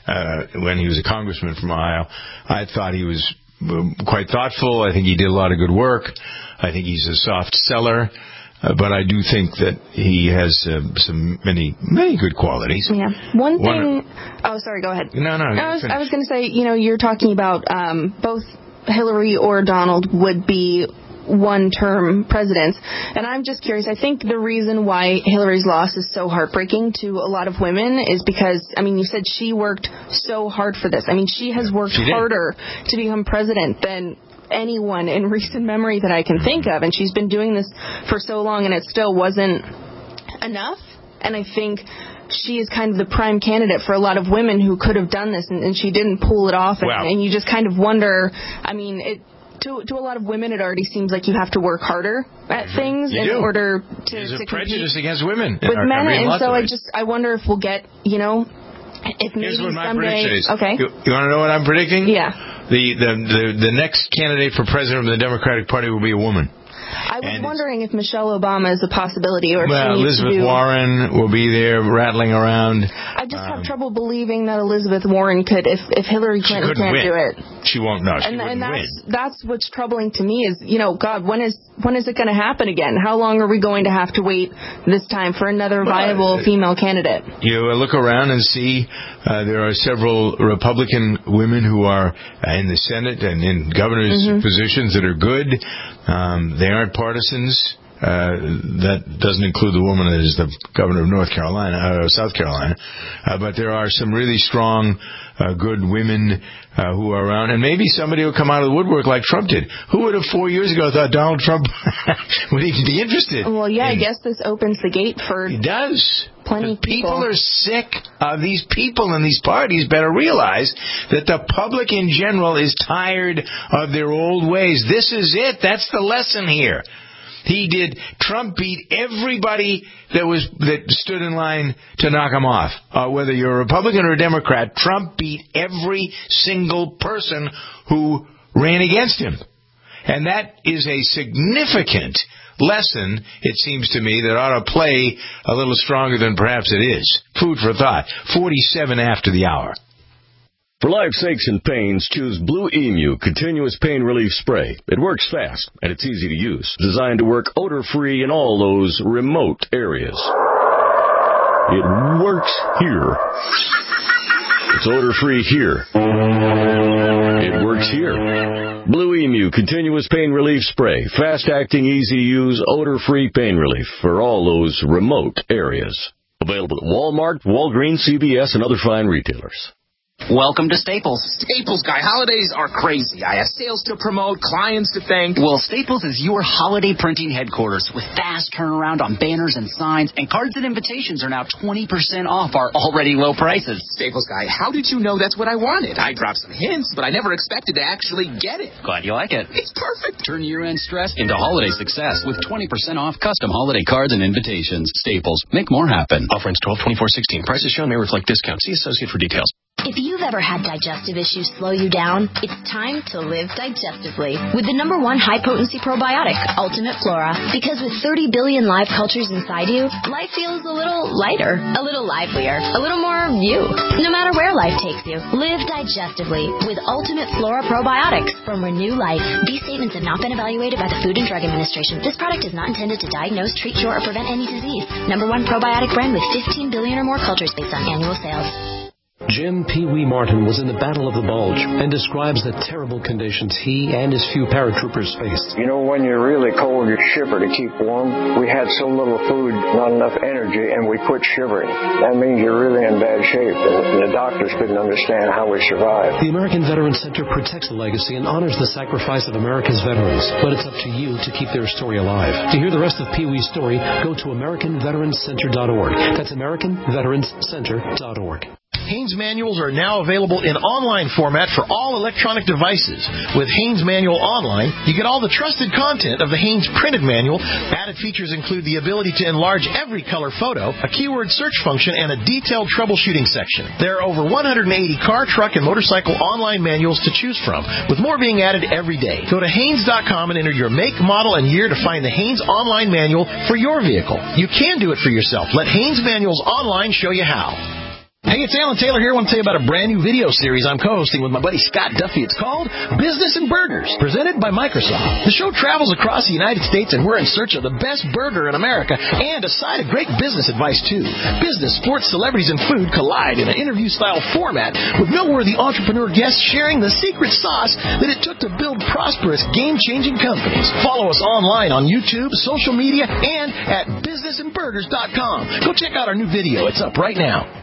Uh, when he was a congressman from Ohio, I thought he was quite thoughtful. I think he did a lot of good work. I think he's a soft seller. Uh, but I do think that he has uh, some many, many good qualities. Yeah. One thing. One, oh, sorry. Go ahead. No, no. I was, I was going to say, you know, you're talking about um, both Hillary or Donald would be one-term presidents. And I'm just curious, I think the reason why Hillary's loss is so heartbreaking to a lot of women is because, I mean, you said she worked so hard for this. I mean, she has worked she harder to become president than anyone in recent memory that I can think of. And she's been doing this for so long, and it still wasn't enough. And I think she is kind of the prime candidate for a lot of women who could have done this, and, and she didn't pull it off. And, wow. and you just kind of wonder, I mean, it To, to a lot of women, it already seems like you have to work harder at things you in do. order to, There's to a prejudice against women with men, and so I ways. just I wonder if we'll get, you know, If maybe Here's what my someday, prediction is. okay. You, you want to know what I'm predicting? Yeah. The, the the the next candidate for president of the Democratic Party will be a woman. I was wondering if Michelle Obama is a possibility, or if well, she needs Elizabeth to do... Warren will be there rattling around. I just um, have trouble believing that Elizabeth Warren could, if if Hillary Clinton can't win. do it. She won't. No, she and wouldn't and that's win. that's what's troubling to me is, you know, God, when is when is it going to happen again? How long are we going to have to wait this time for another Well, viable uh, female candidate? You uh, look around and see uh, there are several Republican women who are uh, in the Senate and in governors' Mm-hmm. positions that are good. Um, they aren't partisans. Uh, that doesn't include the woman that is the governor of North Carolina, uh, South Carolina. Uh, but there are some really strong, uh, good women uh, who are around. And maybe somebody will come out of the woodwork like Trump did. Who would have four years ago thought Donald Trump would even be interested? Well, yeah, in, I guess this opens the gate for... It does. Plenty of people. People are sick of these people, and these parties better realize that the public in general is tired of their old ways. This is it. That's the lesson here. He did. Trump beat everybody that was that stood in line to knock him off. Uh, whether you're a Republican or a Democrat, Trump beat every single person who ran against him. And that is a significant lesson, it seems to me, that ought to play a little stronger than perhaps it is. Food for thought. forty-seven after the hour. For life's aches and pains, choose Blue Emu Continuous Pain Relief Spray. It works fast, and it's easy to use. Designed to work odor-free in all those remote areas. It works here. It's odor-free here. It works here. Blue Emu Continuous Pain Relief Spray. Fast-acting, easy-to-use, odor-free pain relief for all those remote areas. Available at Walmart, Walgreens, C V S, and other fine retailers. Welcome to Staples. Staples, guy. Holidays are crazy. I have sales to promote, clients to thank. Well, Staples is your holiday printing headquarters with fast turnaround on banners and signs, and cards and invitations are now twenty percent off our already low prices. Staples, guy, how did you know that's what I wanted? I dropped some hints, but I never expected to actually get it. Glad you like it. It's perfect. Turn year-end stress into holiday success with twenty percent off custom holiday cards and invitations. Staples. Make more happen. Offer ends twelve twenty-four sixteen. Prices shown may reflect discounts. See associate for details. If you've ever had digestive issues slow you down, it's time to live digestively with the number one high-potency probiotic, Ultimate Flora. Because with thirty billion live cultures inside you, life feels a little lighter, a little livelier, a little more you. No matter where life takes you, live digestively with Ultimate Flora probiotics from Renew Life. These statements have not been evaluated by the Food and Drug Administration. This product is not intended to diagnose, treat, cure, or prevent any disease. Number one probiotic brand with fifteen billion or more cultures based on annual sales. Jim Pee Wee Martin was in the Battle of the Bulge and describes the terrible conditions he and his few paratroopers faced. You know, when you're really cold, you shiver to keep warm. We had so little food, not enough energy, and we quit shivering. That means you're really in bad shape, and the doctors couldn't understand how we survived. The American Veterans Center protects the legacy and honors the sacrifice of America's veterans, but it's up to you to keep their story alive. To hear the rest of Pee Wee's story, go to American Veterans Center dot org. That's American Veterans Center dot org. Haynes manuals are now available in online format for all electronic devices. With Haynes Manual Online, you get all the trusted content of the Haynes printed manual. Added features include the ability to enlarge every color photo, a keyword search function, and a detailed troubleshooting section. There are over one hundred eighty car, truck, and motorcycle online manuals to choose from, with more being added every day. Go to Haynes dot com and enter your make, model, and year to find the Haynes online manual for your vehicle. You can do it for yourself. Let Haynes Manuals Online show you how. Hey, it's Alan Taylor here. I want to tell you about a brand new video series I'm co-hosting with my buddy Scott Duffy. It's called Business and Burgers, presented by Microsoft. The show travels across the United States, and we're in search of the best burger in America and a side of great business advice, too. Business, sports, celebrities, and food collide in an interview-style format with noteworthy entrepreneur guests sharing the secret sauce that it took to build prosperous, game-changing companies. Follow us online on YouTube, social media, and at business and burgers dot com. Go check out our new video. It's up right now.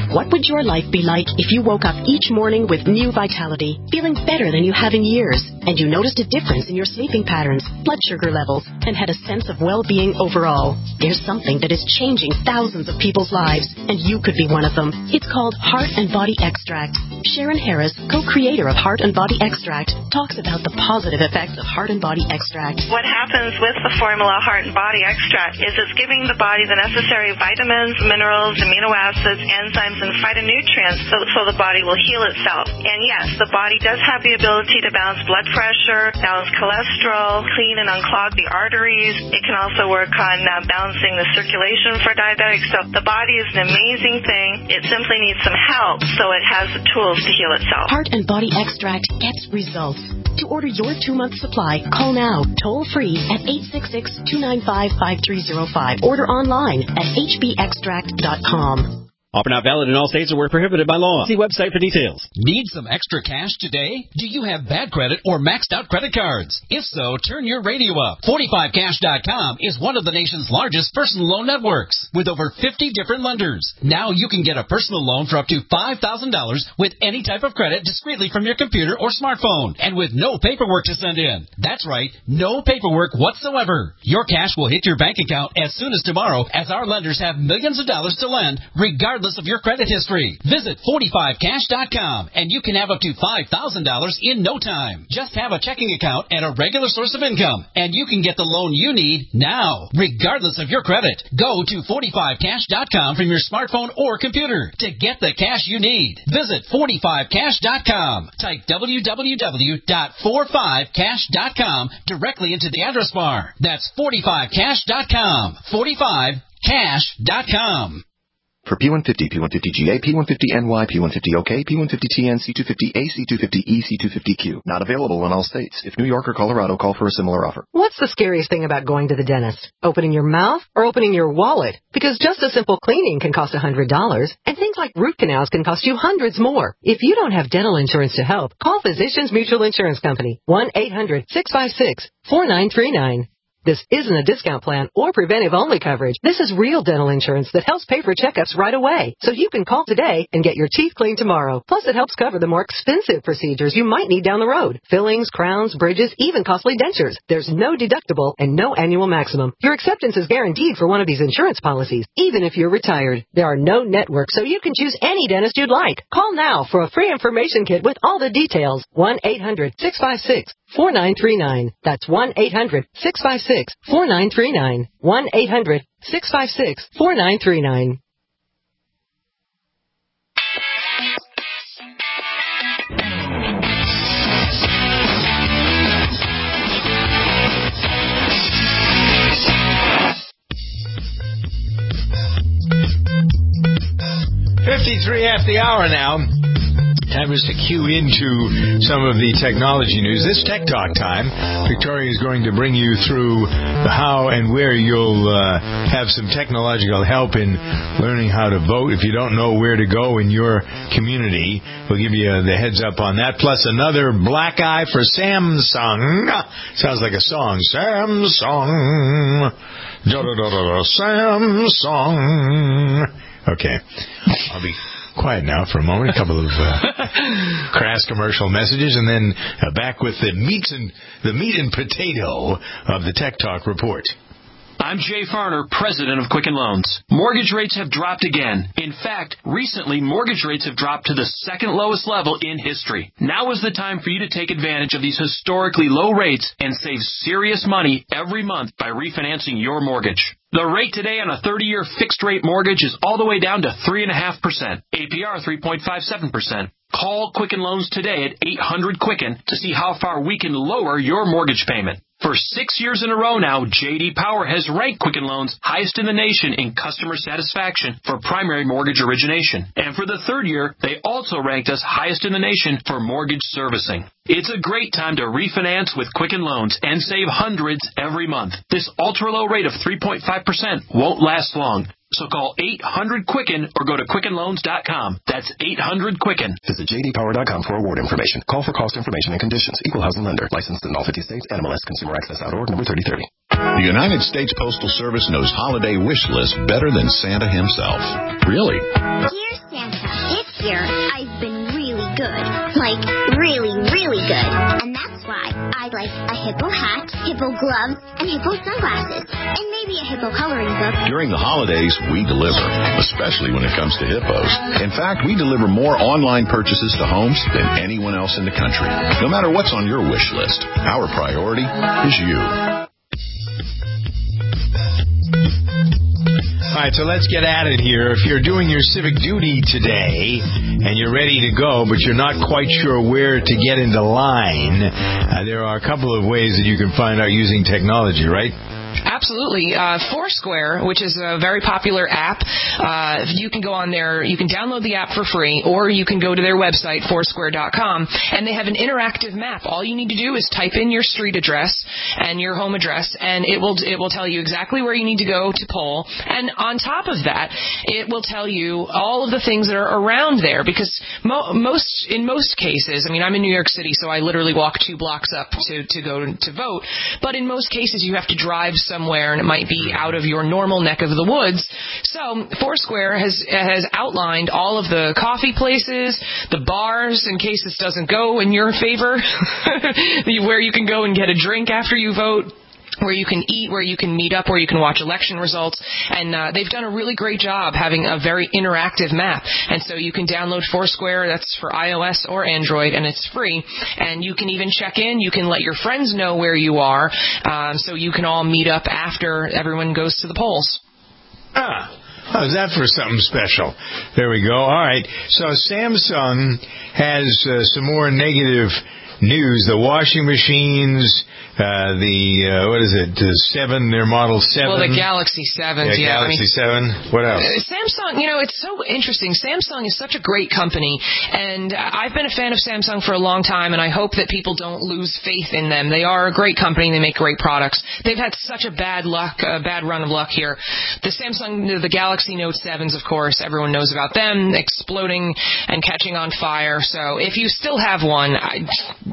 What would your life be like if you woke up each morning with new vitality, feeling better than you have in years, and you noticed a difference in your sleeping patterns, blood sugar levels, and had a sense of well-being overall? There's something that is changing thousands of people's lives, and you could be one of them. It's called Heart and Body Extract. Sharon Harris, co-creator of Heart and Body Extract, talks about the positive effects of Heart and Body Extract. What happens with the formula Heart and Body Extract is it's giving the body the necessary vitamins, minerals, amino acids, enzymes, and phytonutrients so, so the body will heal itself. And yes, the body does have the ability to balance blood pressure, balance cholesterol, clean and unclog the arteries. It can also work on uh, balancing the circulation for diabetics. So the body is an amazing thing. It simply needs some help so it has the tools to heal itself. Heart and Body Extract gets results. To order your two-month supply, call now, toll-free at eight six six, two nine five, five three zero five. Order online at h b extract dot com. Offer not valid in all states or where prohibited by law. See website for details. Need some extra cash today? Do you have bad credit or maxed out credit cards? If so, turn your radio up. forty-five cash dot com is one of the nation's largest personal loan networks with over fifty different lenders. Now you can get a personal loan for up to five thousand dollars with any type of credit discreetly from your computer or smartphone and with no paperwork to send in. That's right, no paperwork whatsoever. Your cash will hit your bank account as soon as tomorrow as our lenders have millions of dollars to lend regardless of your credit history. Visit forty-five cash dot com and you can have up to five thousand dollars in no time. Just have a checking account and a regular source of income and you can get the loan you need now, regardless of your credit. Go to forty-five cash dot com from your smartphone or computer to get the cash you need. Visit forty-five cash dot com. Type w w w dot forty-five cash dot com directly into the address bar. That's forty-five cash dot com. forty-five cash dot com. For P one fifty, P one fifty G A, P one fifty N Y, P one fifty O K, P one fifty T N, C two fifty A, C two fifty E, C two fifty Q. Not available in all states. If New York or Colorado, call for a similar offer. What's the scariest thing about going to the dentist? Opening your mouth or opening your wallet? Because just a simple cleaning can cost one hundred dollars, and things like root canals can cost you hundreds more. If you don't have dental insurance to help, call Physicians Mutual Insurance Company, one eight hundred, six five six, four nine three nine. This isn't a discount plan or preventive-only coverage. This is real dental insurance that helps pay for checkups right away. So you can call today and get your teeth cleaned tomorrow. Plus, it helps cover the more expensive procedures you might need down the road. Fillings, crowns, bridges, even costly dentures. There's no deductible and no annual maximum. Your acceptance is guaranteed for one of these insurance policies, even if you're retired. There are no networks, so you can choose any dentist you'd like. Call now for a free information kit with all the details. one eight hundred, six five six, four nine three nine. That's one eight hundred, six five six, four nine three nine. one eight hundred, six five six, four nine three nine. fifty-three after the hour now. Time is to cue into some of the technology news. This Tech Talk time, Victoria is going to bring you through the how and where you'll uh, have some technological help in learning how to vote. If you don't know where to go in your community, we'll give you uh, the heads up on that. Plus another black eye for Samsung. Sounds like a song. Samsung. Da-da-da-da-da. Samsung. Okay. I'll be quiet now for a moment. A couple of uh, crass commercial messages, and then uh, back with the meat and the meat and potato of the Tech Talk report. I'm Jay Farner, president of Quicken Loans. Mortgage rates have dropped again. In fact, recently, mortgage rates have dropped to the second lowest level in history. Now is the time for you to take advantage of these historically low rates and save serious money every month by refinancing your mortgage. The rate today on a thirty-year fixed-rate mortgage is all the way down to three point five percent. A P R three point five seven percent. Call Quicken Loans today at eight hundred Quicken to see how far we can lower your mortgage payment. For six years in a row now, J D Power has ranked Quicken Loans highest in the nation in customer satisfaction for primary mortgage origination. And for the third year, they also ranked us highest in the nation for mortgage servicing. It's a great time to refinance with Quicken Loans and save hundreds every month. This ultra-low rate of three point five percent won't last long. So call eight hundred Quicken or go to Quicken Loans dot com. That's eight hundred Quicken. Visit J D Power dot com for award information. Call for cost information and conditions. Equal housing lender. Licensed in all fifty states. N M L S Consumer Access dot org, number thirty thirty. The United States Postal Service knows holiday wish lists better than Santa himself. Really? Dear Santa, year, I've been really good. Like, really, really good. And that's why I'd like a hippo hat, hippo gloves, and hippo sunglasses. And maybe a hippo coloring book. During the holidays, we deliver, especially when it comes to hippos. In fact, we deliver more online purchases to homes than anyone else in the country. No matter what's on your wish list, our priority is you. All right, so let's get at it here. If you're doing your civic duty today and you're ready to go, but you're not quite sure where to get into line, uh, there are a couple of ways that you can find out using technology, right? Absolutely. Uh, Foursquare, which is a very popular app, uh, you can go on there, you can download the app for free, or you can go to their website, foursquare dot com, and they have an interactive map. All you need to do is type in your street address and your home address, and it will it will tell you exactly where you need to go to poll. And on top of that, it will tell you all of the things that are around there, because mo- most in most cases, I mean, I'm in New York City, so I literally walk two blocks up to, to go to vote, but in most cases you have to drive somewhere, and it might be out of your normal neck of the woods. So Foursquare has has outlined all of the coffee places, the bars, in case this doesn't go in your favor, where you can go and get a drink after you vote, where you can eat, where you can meet up, where you can watch election results. And uh, they've done a really great job having a very interactive map. And so you can download Foursquare. That's for iOS or Android, and it's free. And you can even check in. You can let your friends know where you are, um, so you can all meet up after everyone goes to the polls. Ah. How's that for something special? There we go. All right. So Samsung has uh, some more negative news. The washing machines, uh, the, uh, what is it, the seven, their Model seven. Well, the Galaxy sevens, yeah. yeah. Galaxy I mean, seven. What else? Samsung, you know, it's so interesting. Samsung is such a great company, and I've been a fan of Samsung for a long time, and I hope that people don't lose faith in them. They are a great company. They make great products. They've had such a bad luck, a bad run of luck here. The Samsung, the Galaxy Note sevens, of course, everyone knows about them, exploding and catching on fire. So if you still have one, I,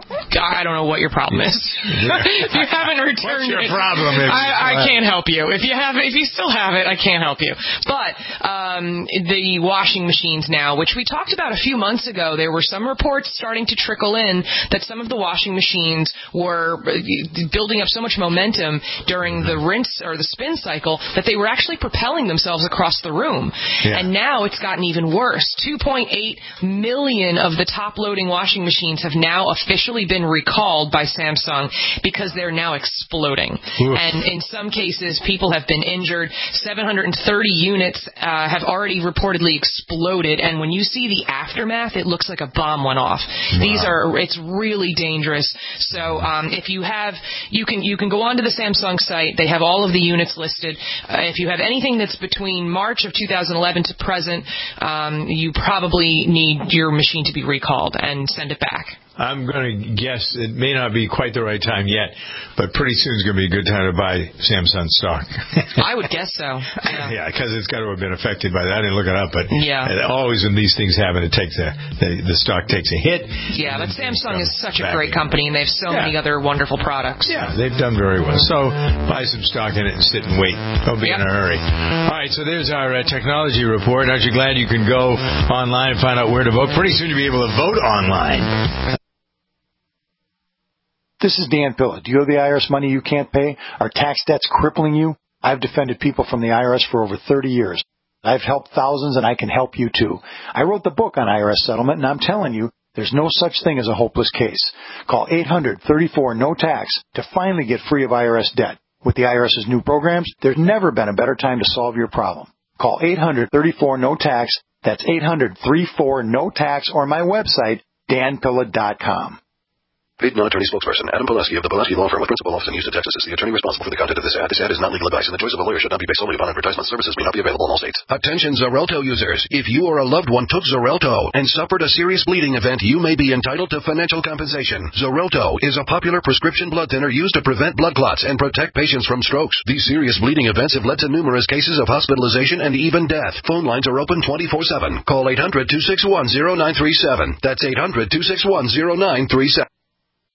I don't know what your problem is. If you haven't returned What's your it, problem? If I, I can't help you. If you have, if you still have it, I can't help you. But um, the washing machines now, which we talked about a few months ago, there were some reports starting to trickle in that some of the washing machines were building up so much momentum during the rinse or the spin cycle that they were actually propelling themselves across the room. Yeah. And now it's gotten even worse. two point eight million of the top-loading washing machines have now officially been recalled by Samsung because they're now exploding. Oof. And in some cases, people have been injured. seven hundred thirty units uh, have already reportedly exploded, and when you see the aftermath, it looks like a bomb went off. Wow. These are, it's really dangerous. So um, if you have, you can you can go onto the Samsung site. They have all of the units listed. Uh, if you have anything that's between March of two thousand eleven to present, um, you probably need your machine to be recalled and send it back. I'm going to guess it may not be quite the right time yet, but pretty soon is going to be a good time to buy Samsung stock. I would guess so. Yeah, because yeah, it's got to have been affected by that. I didn't look it up, but yeah. always when these things happen, it takes a the, the stock takes a hit. Yeah, but Samsung is such a great company, and they have so yeah. many other wonderful products. Yeah, they've done very well. So buy some stock in it and sit and wait. Don't be yep. in a hurry. All right, so there's our uh, technology report. Aren't you glad you can go online and find out where to vote? Pretty soon you'll be able to vote online. This is Dan Pilla. Do you owe the I R S money you can't pay? Are tax debts crippling you? I've defended people from the I R S for over thirty years. I've helped thousands, and I can help you too. I wrote the book on I R S settlement, and I'm telling you, there's no such thing as a hopeless case. Call eight hundred thirty-four no tax to finally get free of I R S debt. With the I R S's new programs, there's never been a better time to solve your problem. Call eight hundred thirty-four no tax. That's eight hundred thirty-four no tax, or my website, dan pilla dot com. Paid non-attorney spokesperson Adam Pileski of the Pileski Law Firm with principal office in Houston, Texas, is the attorney responsible for the content of this ad. This ad is not legal advice, and the choice of a lawyer should not be based solely upon advertisement. Services may not be available in all states. Attention Xarelto users. If you or a loved one took Xarelto and suffered a serious bleeding event, you may be entitled to financial compensation. Xarelto is a popular prescription blood thinner used to prevent blood clots and protect patients from strokes. These serious bleeding events have led to numerous cases of hospitalization and even death. Phone lines are open twenty-four seven. Call eight hundred two six one zero nine three seven. That's eight hundred two six one zero nine three seven.